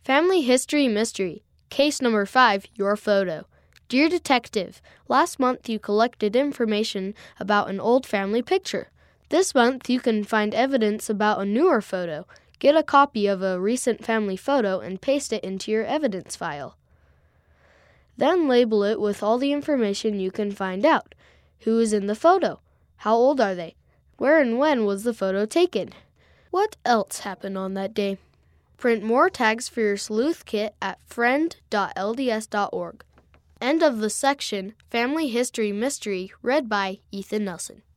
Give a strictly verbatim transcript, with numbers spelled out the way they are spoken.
Family History Mystery. Case number five, your photo. Dear Detective, last month you collected information about an old family picture. This month you can find evidence about a newer photo. Get a copy of a recent family photo and paste it into your evidence file. Then label it with all the information you can find out. Who is in the photo? How old are they? Where and when was the photo taken? What else happened on that day? Print more tags for your sleuth kit at friend dot l d s dot org. End of the section, Family History Mystery, read by Ethan Nelson.